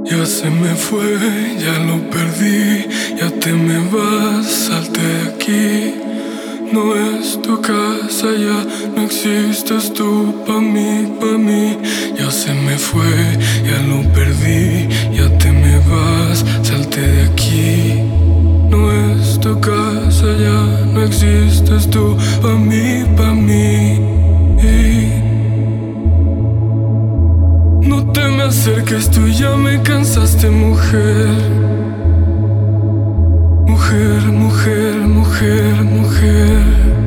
Ya se me fue, ya lo perdí, ya te me vas, salte de aquí. No es tu casa, ya no existes tú pa' mí. Ya se me fue, ya lo perdí, ya te me vas, salte de aquí. No es tu casa, ya no existes tú pa' mí. No te me acerques, tú ya me cansaste, mujer. Mujer.